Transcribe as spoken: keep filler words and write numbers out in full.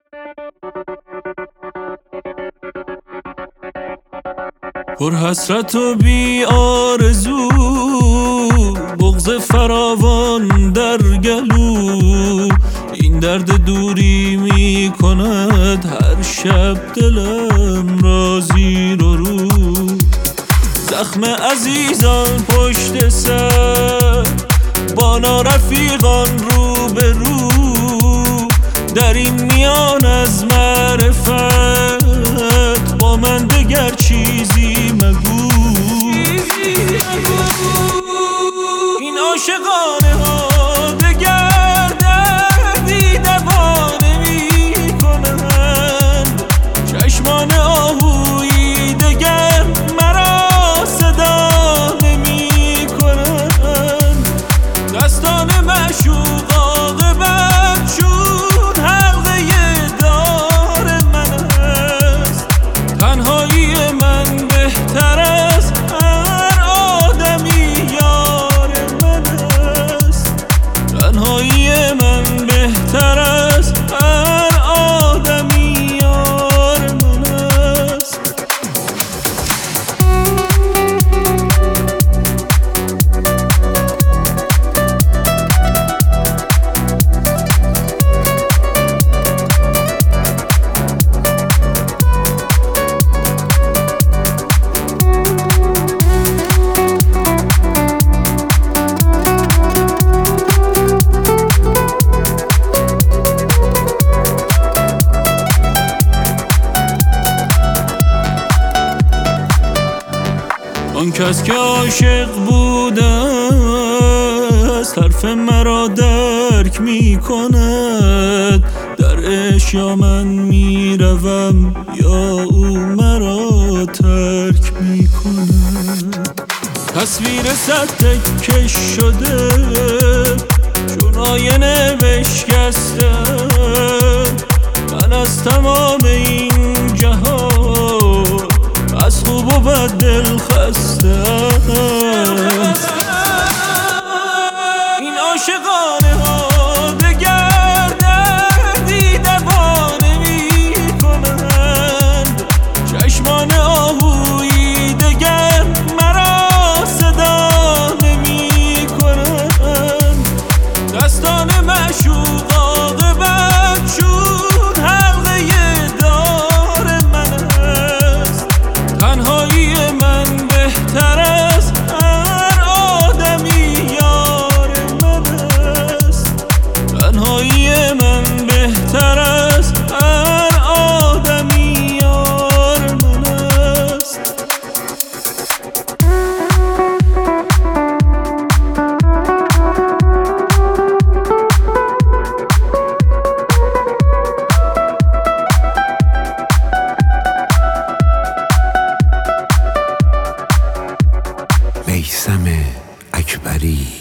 پر حسرت و بی آرزو، بغض فراوان در گلو، این درد دوری می کند هر شب دلم را زیر و رو. زخم عزیزان پشت سر، با نارفیقان رو به رو، در این میان از معرفت با من دگر چیزی مگو. این عاشقانه ها دگر دردی دوا نمی کنند، چشمان آهویی دگر مرا صدا نمی کنند، دستان معشوق عاقبت چون حلقه دار من است. تنهایی من بهتر از هر آدمی یار من است، تنهایی من بهتر از هر آدمی یار من است. آن کس که عاشق بوده است، حرف مرا درک می کند. در عشق یا من می روم یا او مرا ترک می کند. تصویر صد تکه شده چون آینه بشکستم، من از تمام این جهان از خوب و بد دل خستم. این عاشقانه ها دگر دردی دوا نمی کنند، چشمان آهویی دگر مرا صدا نمی کنند، دستان معشوق عاقبت چون حلقه دار من است. تنهایی من بهتر از هر آدمی یار من است، تنهایی من بهتر از هر آدمی یار من است. میثم اکبری.